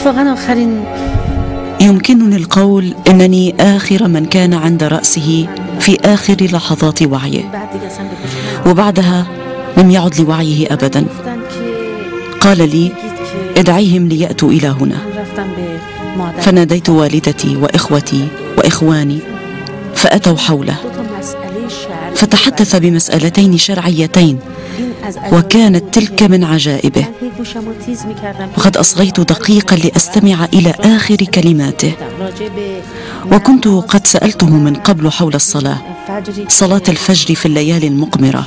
يمكنني القول إنني آخر من كان عند رأسه في آخر لحظات وعيه، وبعدها لم يعد لوعيه أبدا. قال لي: ادعيهم ليأتوا إلى هنا. فناديت والدتي وإخوتي وإخواني فأتوا حوله، فتحدث بمسألتين شرعيتين، وكانت تلك من عجائبه، وقد أصغيت دقيقا لأستمع إلى آخر كلماته. وكنت قد سألته من قبل حول صلاة الفجر في الليالي المقمرة،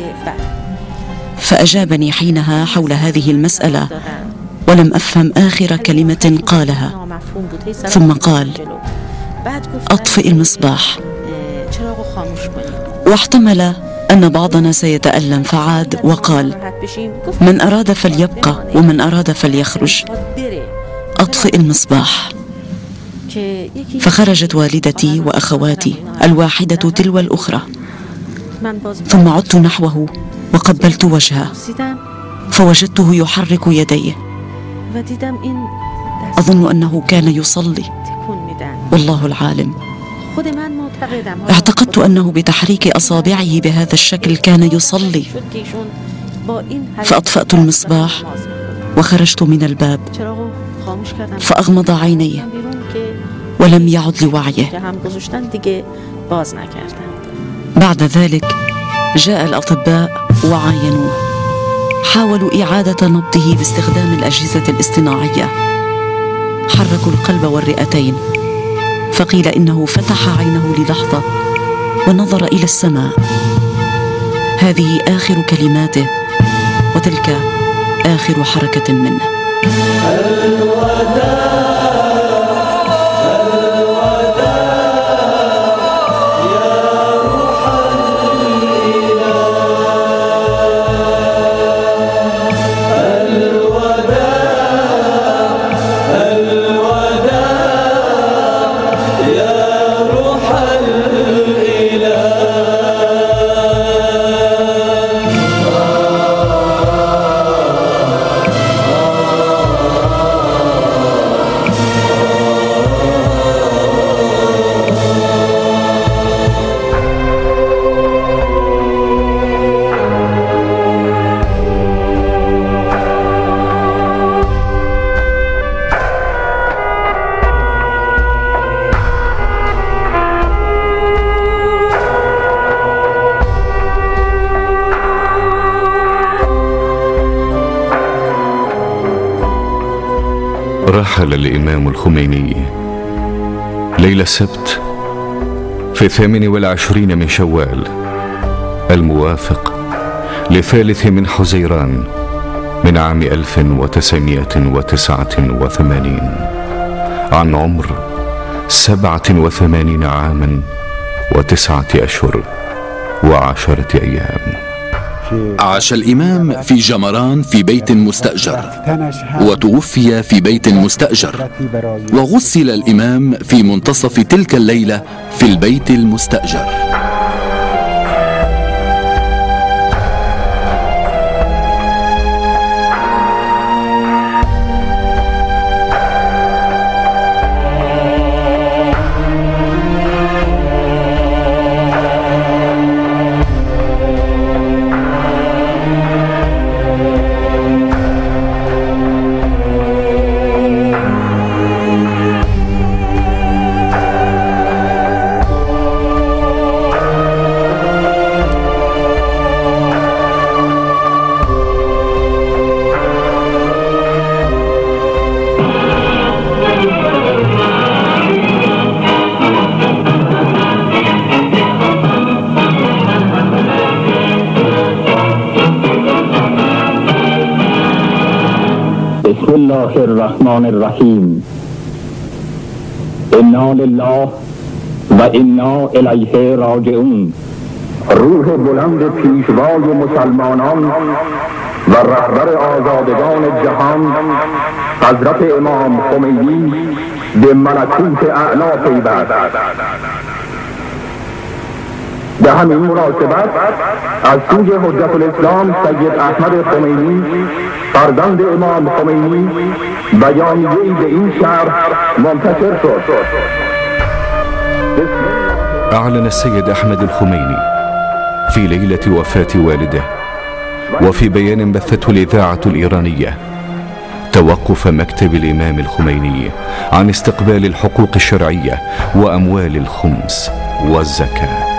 فأجابني حينها حول هذه المسألة، ولم أفهم آخر كلمة قالها. ثم قال: أطفئ المصباح. واحتمل أن بعضنا سيتألم فعاد وقال: من أراد فليبقى ومن أراد فليخرج. أطفئ المصباح. فخرجت والدتي وأخواتي الواحدة تلو الأخرى، ثم عدت نحوه وقبلت وجهه، فوجدته يحرك يديه. أظن أنه كان يصلي، والله العالم. اعتقدت أنه بتحريك أصابعه بهذا الشكل كان يصلي، فأطفأت المصباح وخرجت من الباب، فأغمض عينيه ولم يعد لوعيه. بعد ذلك جاء الأطباء وعاينوه، حاولوا إعادة نبضه باستخدام الأجهزة الاصطناعية، حركوا القلب والرئتين، فقيل إنه فتح عينه للحظة ونظر إلى السماء. هذه آخر كلماته، وتلك آخر حركة منه. رحل الإمام الخميني ليلة السبت في 28 من شوال الموافق ل3 من حزيران من عام 1989 عن عمر 87 عاما و9 أشهر و10 أيام. عاش الإمام في جمران في بيت مستأجر، وتوفي في بيت مستأجر، وغسل الإمام في منتصف تلك الليلة في البيت المستأجر. بسم الله الرحمن الرحیم. انا لله و انا الیه راجعون. روح بلند پیشوای مسلمانان و رهبر آزادگان جهان حضرت امام خمینی به ملکوت اعلی پیوست. به همین مناسبت از سوی حجت الاسلام سید احمد خمینی فرزند امام خمینی بیانیه‌ای به این شرح منتشر شد. أعلن السيد أحمد الخميني في ليلة وفاة والده وفي بيان بثته الإذاعة الإيرانية توقف مكتب الإمام الخميني عن استقبال الحقوق الشرعية وأموال الخمس والزكاة.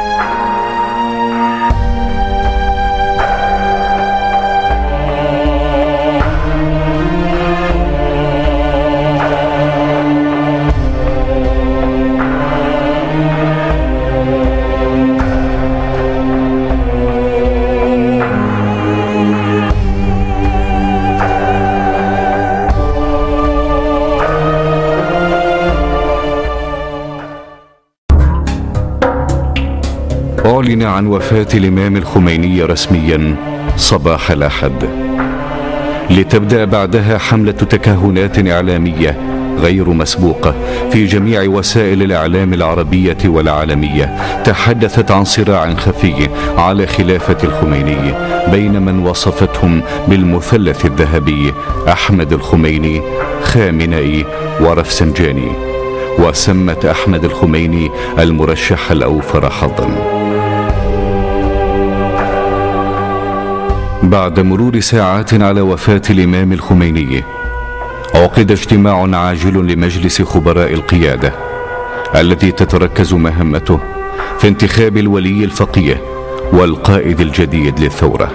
أعلن عن وفاة الإمام الخميني رسميا صباح الأحد، لتبدأ بعدها حملة تكهنات إعلامية غير مسبوقة في جميع وسائل الإعلام العربية والعالمية تحدثت عن صراع خفي على خلافة الخميني بين من وصفتهم بالمثلث الذهبي أحمد الخميني، خامنئي ورفسنجاني، وسمت أحمد الخميني المرشح الأوفر حظا. بعد مرور ساعات على وفاة الإمام الخميني عقد اجتماع عاجل لمجلس خبراء القيادة التي تتركز مهمته في انتخاب الولي الفقيه والقائد الجديد للثورة.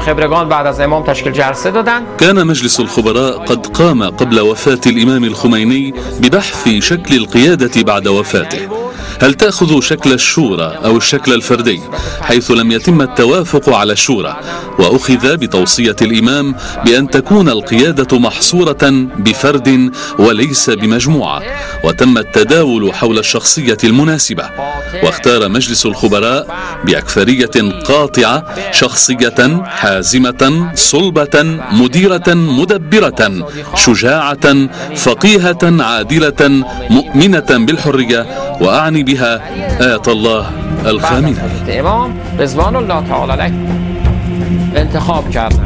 كان مجلس الخبراء قد قام قبل وفاة الإمام الخميني ببحث شكل القيادة بعد وفاته، هل تأخذ شكل الشورى أو الشكل الفردي، حيث لم يتم التوافق على الشورى، وأخذ بتوصية الإمام بأن تكون القيادة محصورة بفرد وليس بمجموعة، وتم التداول حول الشخصية المناسبة، واختار مجلس الخبراء بأكثرية قاطعة شخصية حازمة صلبة مديرة مدبرة شجاعة فقيهة عادلة مؤمنة بالحرية، وأعني بها آية الله الخامنئي. امام رضوان الله تعالی علیه انتخاب کردند.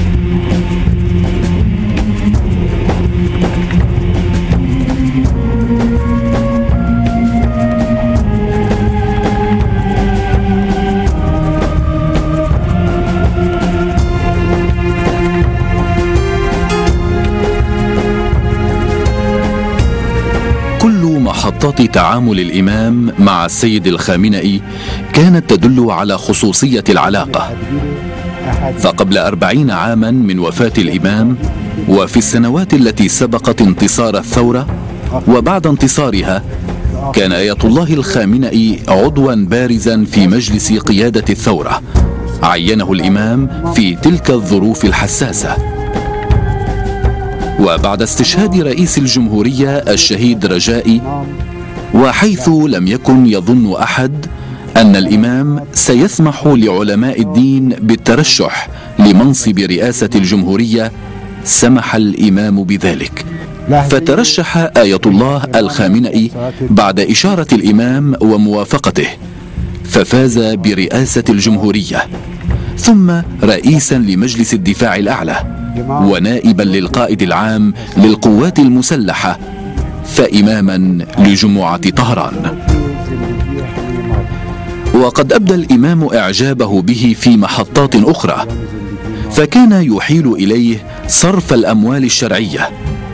محطات تعامل الإمام مع السيد الخامنئي كانت تدل على خصوصية العلاقة، فقبل 40 عاما من وفاة الإمام وفي السنوات التي سبقت انتصار الثورة وبعد انتصارها كان آية الله الخامنئي عضوا بارزا في مجلس قيادة الثورة عينه الإمام في تلك الظروف الحساسة. وبعد استشهاد رئيس الجمهورية الشهيد رجائي، وحيث لم يكن يظن أحد أن الإمام سيسمح لعلماء الدين بالترشح لمنصب رئاسة الجمهورية، سمح الإمام بذلك، فترشح آية الله الخامنئي بعد إشارة الإمام وموافقته، ففاز برئاسة الجمهورية، ثم رئيسا لمجلس الدفاع الأعلى، ونائبا للقائد العام للقوات المسلحة، فإماما لجمعة طهران. وقد أبدى الإمام إعجابه به في محطات أخرى، فكان يحيل إليه صرف الأموال الشرعية.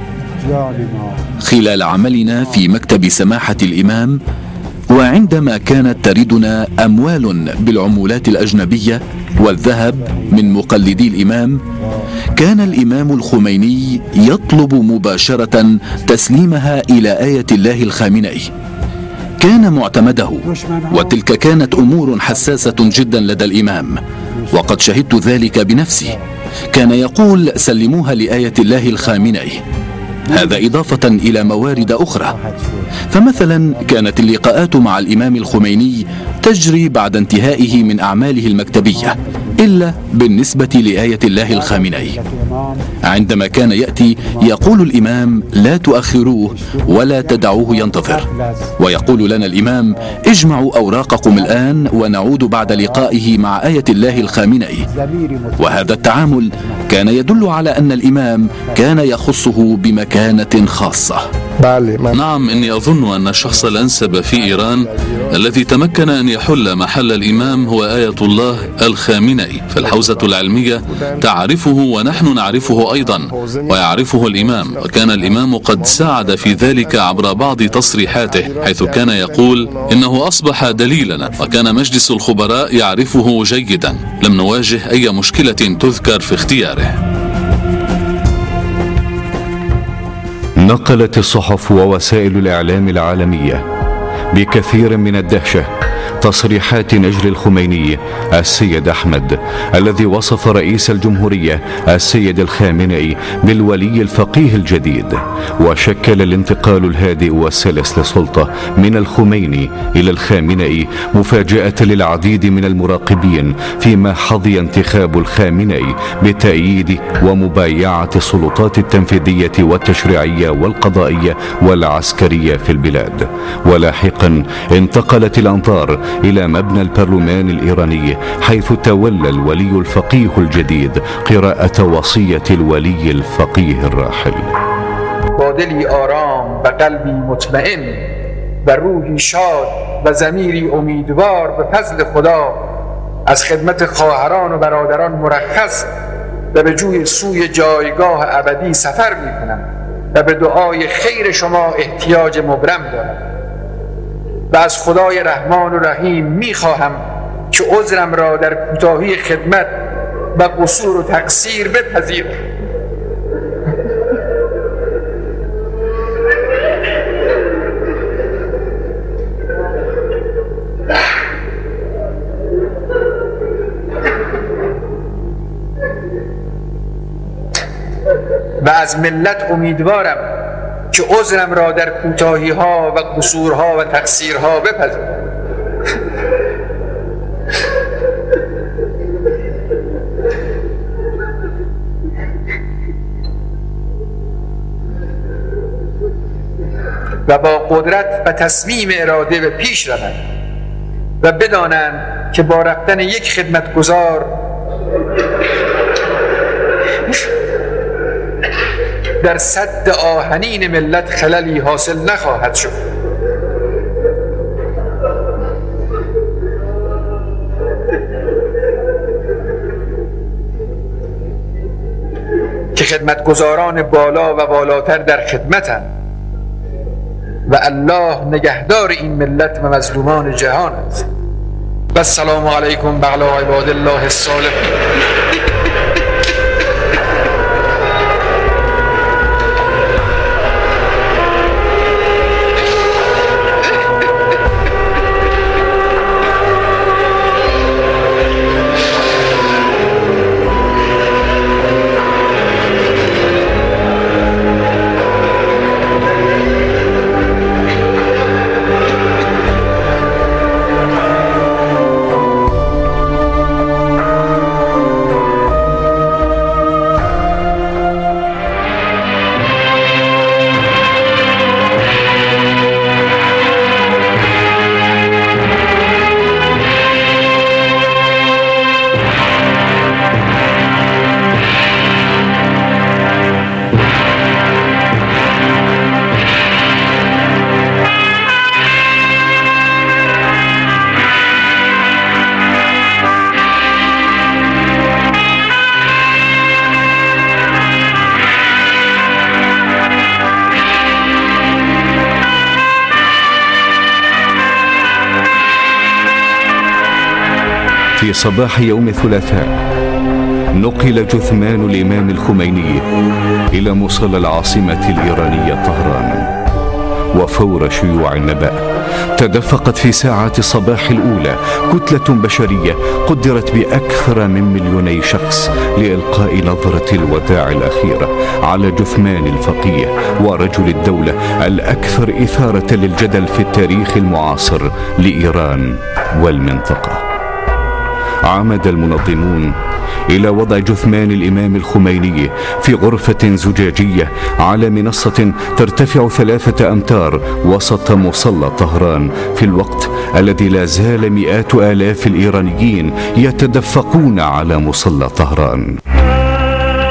خلال عملنا في مكتب سماحة الإمام، وعندما كانت تردنا أموال بالعمولات الأجنبية والذهب من مقلدي الإمام، كان الإمام الخميني يطلب مباشرة تسليمها إلى آية الله الخامنئي، كان معتمده، وتلك كانت أمور حساسة جدا لدى الإمام، وقد شهدت ذلك بنفسي. كان يقول سلموها لآية الله الخامنئي، هذا إضافة إلى موارد أخرى. فمثلا كانت اللقاءات مع الإمام الخميني تجري بعد انتهائه من أعماله المكتبية، إلا بالنسبة لآية الله الخامنئي. عندما كان يأتي يقول الإمام لا تؤخروه ولا تدعوه ينتظر، ويقول لنا الإمام اجمعوا أوراقكم الآن ونعود بعد لقائه مع آية الله الخامنئي. وهذا التعامل كان يدل على أن الإمام كان يخصه بمكانة خاصة. نعم، إني أظن أن الشخص الأنسب في إيران الذي تمكن أن يحل محل الإمام هو آية الله الخامنئي. فالحوزة العلمية تعرفه ونحن نعرفه أيضا، ويعرفه الإمام، وكان الإمام قد ساعد في ذلك عبر بعض تصريحاته، حيث كان يقول إنه أصبح دليلنا، وكان مجلس الخبراء يعرفه جيدا. لم نواجه أي مشكلة تذكر في اختياره. نقلت الصحف ووسائل الإعلام العالمية بكثير من الدهشة تصريحات نجل الخميني السيد أحمد، الذي وصف رئيس الجمهورية السيد الخامنئي بالولي الفقيه الجديد، وشكل الانتقال الهادئ والسلس للسلطة من الخميني إلى الخامنئي مفاجأة للعديد من المراقبين، فيما حظي انتخاب الخامنئي بتأييد ومبايعة السلطات التنفيذية والتشريعية والقضائية والعسكرية في البلاد. ولاحقا انتقلت الأنظار إلى مبنى البرلمان الإيراني، حيث تولى الولي الفقيه الجديد قراءة وصية الولي الفقيه الراحل. با دلی آرام و قلبی مطمئن و روحی شاد و ضمیری امیدوار به فضل خدا از خدمت خواهران و برادران مرخص و به جوی سوی جایگاه ابدی سفر می‌کنم و به دعای خیر شما احتیاج مبرم دارم و از خدای رحمان و رحیم می‌خواهم که عذرم را در کوتاهی خدمت و قصور و تقصیر بپذیرد. و از ملت امیدوارم که عذرم را در کوتاهی ها و قصورها و تقصیرها بپذیرد. و با قدرت و تصمیم اراده به پیش روند و بدانند که با رفتن یک خدمتگزار در سد آهنین ملت خللی حاصل نخواهد شد. که خدمتگزاران بالا و بالاتر در خدمتند و الله نگهدار این ملت و مظلومان جهان است. و السلام علیکم بعلی عباد الله الصالحین. في صباح يوم الثلاثاء نقل جثمان الإمام الخميني إلى مصلى العاصمة الإيرانية طهران. وفور شيوع النبأ تدفقت في ساعات الصباح الأولى كتلة بشرية قدرت بأكثر من 2,000,000 شخص لإلقاء نظرة الوداع الأخيرة على جثمان الفقيه ورجل الدولة الأكثر إثارة للجدل في التاريخ المعاصر لإيران والمنطقة. عمد المنظمون إلى وضع جثمان الإمام الخميني في غرفة زجاجية على منصة ترتفع 3 أمتار وسط مصلى طهران، في الوقت الذي لا زال مئات آلاف الإيرانيين يتدفقون على مصلى طهران.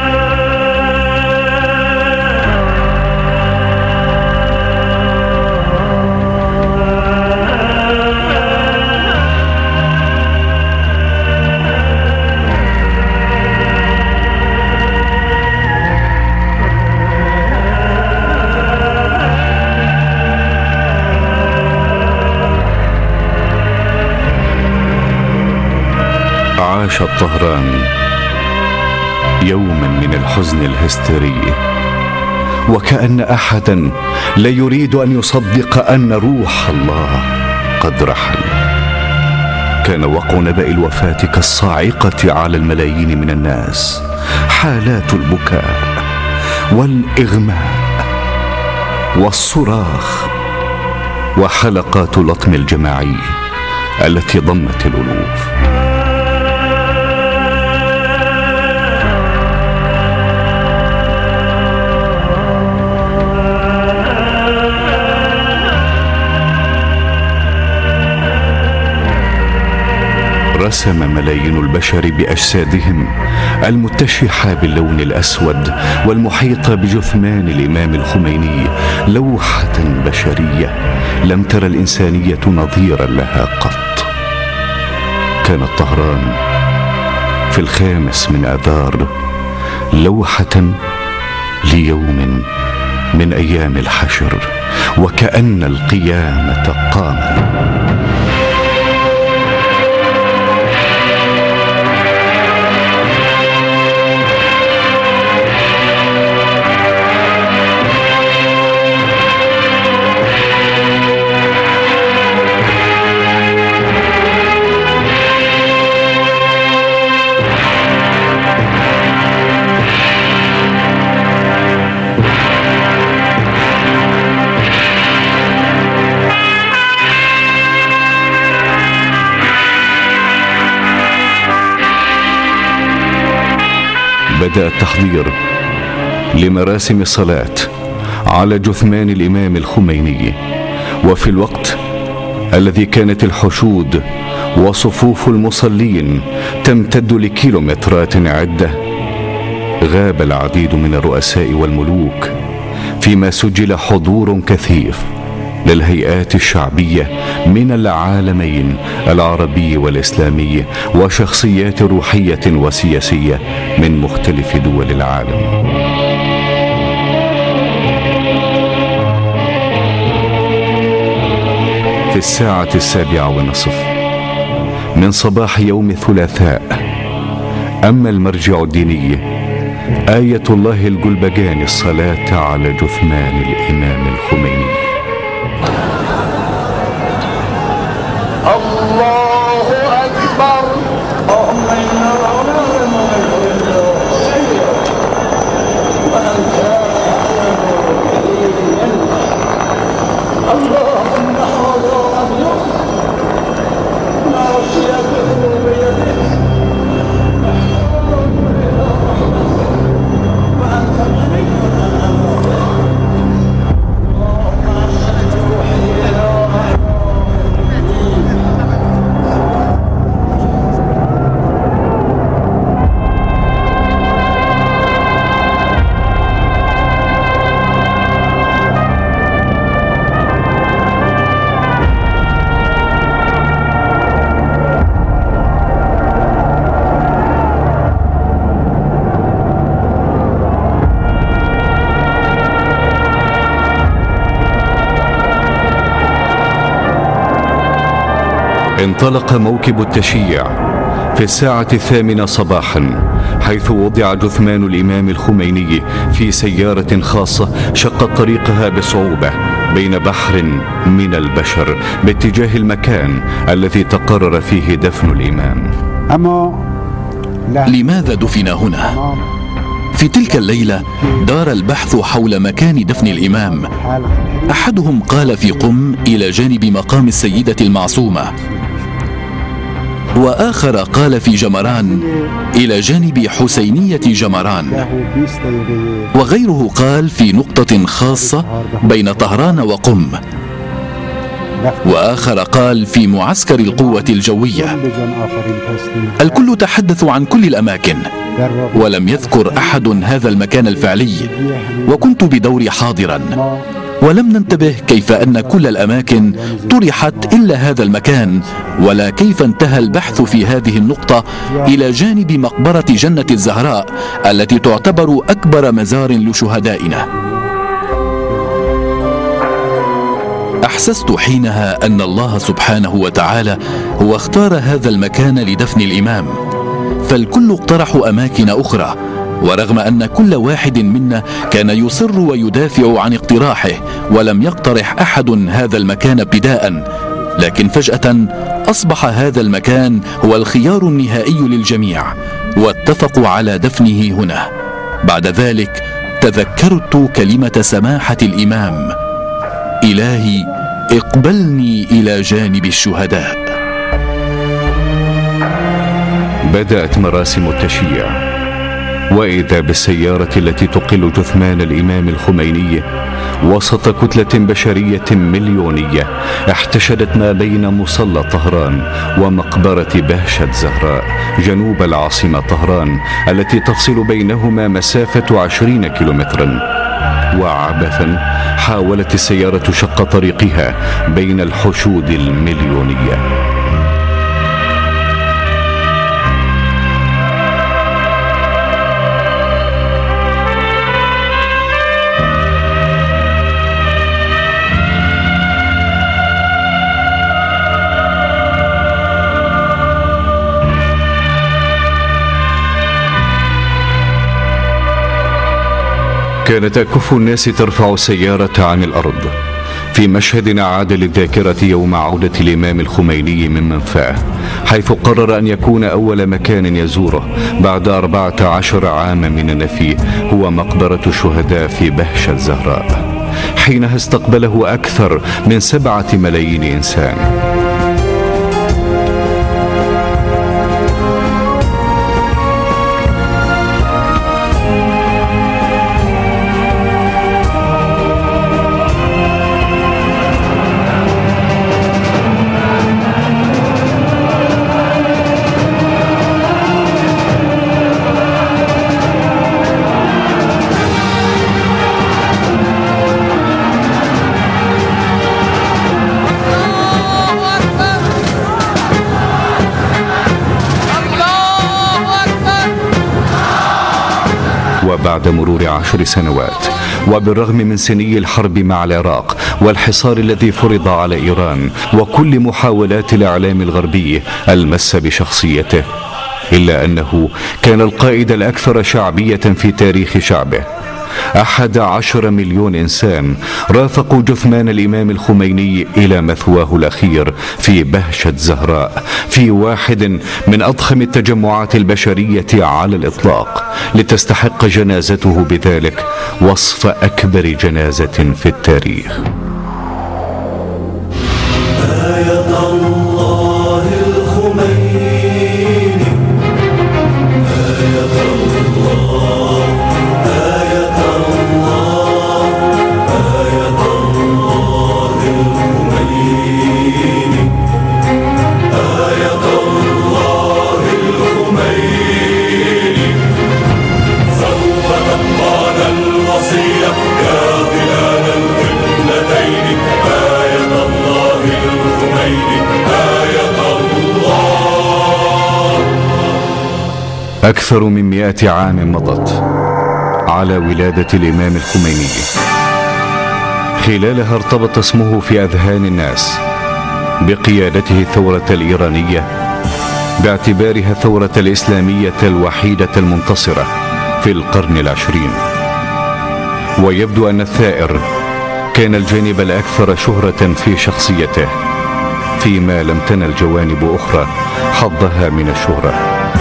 يعيش الطهران يوما من الحزن الهستيري، وكأن أحدا لا يريد أن يصدق أن روح الله قد رحل. كان وقع نبأ الوفاة كالصاعقة على الملايين من الناس، حالات البكاء والإغماء والصراخ وحلقات لطم الجماعي التي ضمت الألوف. رسم ملايين البشر بأجسادهم المتشحة باللون الأسود والمحيطة بجثمان الإمام الخميني لوحة بشرية لم تر الإنسانية نظيرا لها قط. كان الطهران في 5 من آذار لوحة ليوم من أيام الحشر، وكأن القيامة قامت. بدأ التحضير لمراسم الصلاة على جثمان الإمام الخميني، وفي الوقت الذي كانت الحشود وصفوف المصلين تمتد لكيلومترات عدة، غاب العديد من الرؤساء والملوك، فيما سجل حضور كثيف للهيئات الشعبية من العالمين العربي والإسلامي، وشخصيات روحية وسياسية من مختلف دول العالم. في 7:15 من صباح يوم الثلاثاء أما المرجع الديني آية الله الجلبجاني الصلاة على جثمان الإمام الخميني. الله أكبر. انطلق موكب التشييع في 8:08 صباحا، حيث وضع جثمان الإمام الخميني في سيارة خاصة شقت طريقها بصعوبة بين بحر من البشر باتجاه المكان الذي تقرر فيه دفن الإمام. لماذا دفن هنا؟ في تلك الليلة دار البحث حول مكان دفن الإمام. أحدهم قال في قم إلى جانب مقام السيدة المعصومة، وآخر قال في جمران إلى جانب حسينية جمران، وغيره قال في نقطة خاصة بين طهران وقم، وآخر قال في معسكر القوة الجوية. الكل تحدث عن كل الأماكن، ولم يذكر أحد هذا المكان الفعلي، وكنت بدوري حاضرا، ولم ننتبه كيف أن كل الأماكن طرحت إلا هذا المكان، ولا كيف انتهى البحث في هذه النقطة إلى جانب مقبرة جنة الزهراء التي تعتبر أكبر مزار لشهدائنا. أحسست حينها أن الله سبحانه وتعالى هو اختار هذا المكان لدفن الإمام، فالكل اقترحوا أماكن أخرى، ورغم أن كل واحد منا كان يصر ويدافع عن اقتراحه ولم يقترح أحد هذا المكان ابتداء، لكن فجأة أصبح هذا المكان هو الخيار النهائي للجميع، واتفقوا على دفنه هنا. بعد ذلك تذكرت كلمة سماحة الإمام: إلهي اقبلني إلى جانب الشهداء. بدأت مراسم التشييع، وإذا بالسيارة التي تقل جثمان الإمام الخميني وسط كتلة بشرية مليونية احتشدت ما بين مصلى طهران ومقبرة بهشت زهراء جنوب العاصمة طهران، التي تفصل بينهما مسافة 20 كيلومترا. وعبثا حاولت السيارة شق طريقها بين الحشود المليونية. كانت أكف الناس ترفع السيارة عن الأرض في مشهد عاد للذاكرة يوم عودة الإمام الخميني من منفاه، حيث قرر أن يكون أول مكان يزوره بعد 14 عاما من النفي هو مقبرة الشهداء في بهشت زهراء. حينها استقبله أكثر من 7 ملايين إنسان. وبعد مرور 10 سنوات، وبالرغم من سني الحرب مع العراق والحصار الذي فرض على إيران وكل محاولات الإعلام الغربي المس بشخصيته، إلا أنه كان القائد الأكثر شعبية في تاريخ شعبه. 11 مليون إنسان رافقوا جثمان الإمام الخميني إلى مثواه الأخير في بهشت زهراء، في واحد من أضخم التجمعات البشرية على الإطلاق، لتستحق جنازته بذلك وصف أكبر جنازة في التاريخ. أكثر من 100 عام مضت على ولادة الإمام الخميني، خلالها ارتبط اسمه في أذهان الناس بقيادته الثورة الإيرانية، باعتبارها الثورة الإسلامية الوحيدة المنتصرة في القرن العشرين. ويبدو أن الثائر كان الجانب الأكثر شهرة في شخصيته، فيما لم تنل جوانب أخرى حظها من الشهرة.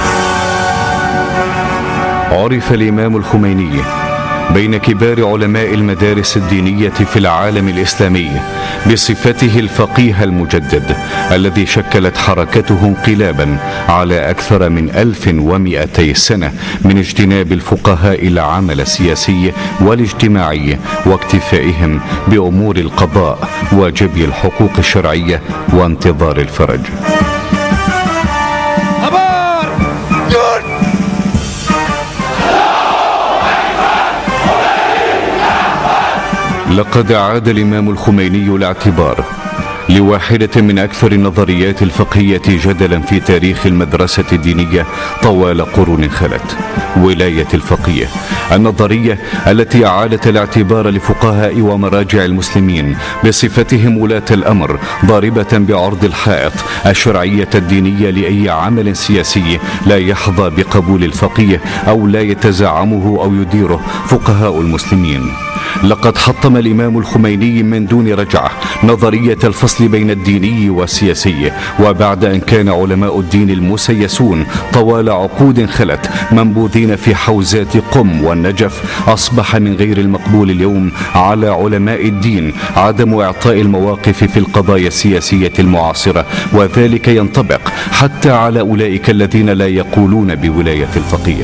عرف الإمام الخميني بين كبار علماء المدارس الدينية في العالم الإسلامي بصفته الفقيه المجدد الذي شكلت حركته انقلابا على أكثر من 1200 سنة من اجتناب الفقهاء العمل السياسي والاجتماعي واكتفائهم بأمور القضاء وجبي الحقوق الشرعية وانتظار الفرج. لقد عاد الإمام الخميني الاعتبار لواحدة من أكثر النظريات الفقهية جدلا في تاريخ المدرسة الدينية طوال قرون خلت، ولاية الفقيه، النظرية التي أعادت الاعتبار لفقهاء ومراجع المسلمين بصفتهم ولاة الأمر ضاربة بعرض الحائط الشرعية الدينية لأي عمل سياسي لا يحظى بقبول الفقيه أو لا يتزعمه أو يديره فقهاء المسلمين. لقد حطم الإمام الخميني من دون رجعة نظرية الفصل بين الديني والسياسي، وبعد أن كان علماء الدين المسيسون طوال عقود خلت منبوذين في حوزات قم والنجف، أصبح من غير المقبول اليوم على علماء الدين عدم إعطاء المواقف في القضايا السياسية المعاصرة، وذلك ينطبق حتى على أولئك الذين لا يقولون بولاية الفقيه.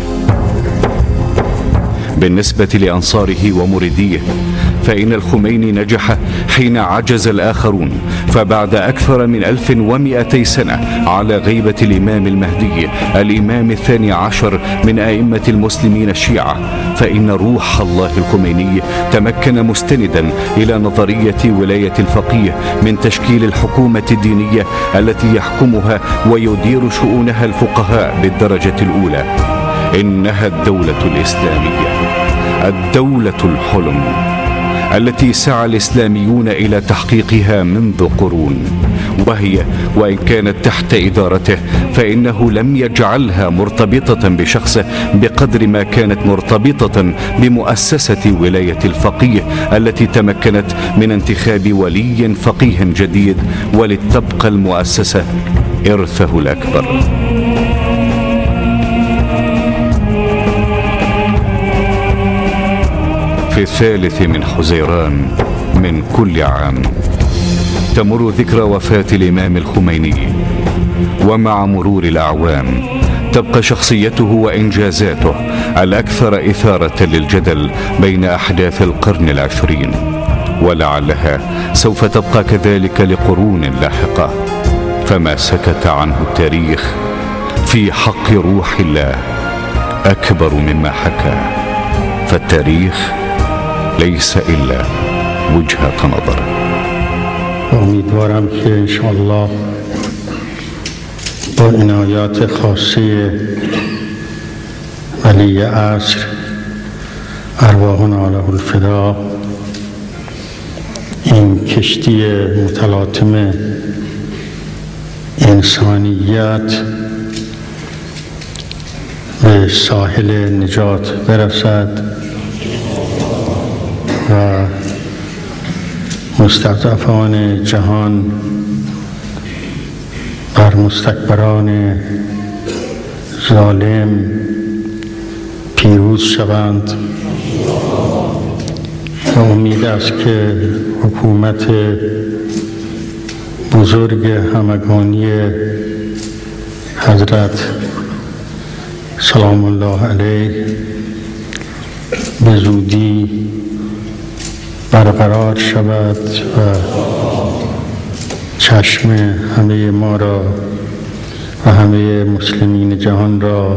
بالنسبة لأنصاره ومريديه فإن الخميني نجح حين عجز الآخرون، فبعد أكثر من 1200 سنة على غيبة الإمام المهدي الإمام الثاني عشر من أئمة المسلمين الشيعة، فإن روح الله الخميني تمكن مستندا إلى نظرية ولاية الفقيه من تشكيل الحكومة الدينية التي يحكمها ويدير شؤونها الفقهاء بالدرجة الأولى. إنها الدولة الإسلامية، الدولة الحلم التي سعى الإسلاميون إلى تحقيقها منذ قرون، وهي وإن كانت تحت إدارته فإنه لم يجعلها مرتبطة بشخصه بقدر ما كانت مرتبطة بمؤسسة ولاية الفقيه التي تمكنت من انتخاب ولي فقيه جديد، ولتبقى المؤسسة إرثه الأكبر. في 3 من حزيران من كل عام تمر ذكرى وفاة الإمام الخميني، ومع مرور الأعوام تبقى شخصيته وإنجازاته الأكثر إثارة للجدل بين أحداث القرن العشرين، ولعلها سوف تبقى كذلك لقرون لاحقة. فما سكت عنه التاريخ في حق روح الله أكبر مما حكى، فالتاريخ ليس إلا وجهة نظر. امیدوارم که انشاءالله با عنایات خاصی ولی عصر ارواحنا له الفدا این کشتی متلاطم انسانیت به ساحل نجات برسد و مستضعفان جهان بر مستکبران ظالم پیروز شوند و امید است که حکومت بزرگ همگانی حضرت سلام الله علیه به زودی برقرار شود و چشم همه ما را و همه مسلمین جهان را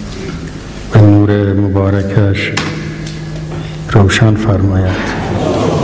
به نور مبارکش روشن فرماید.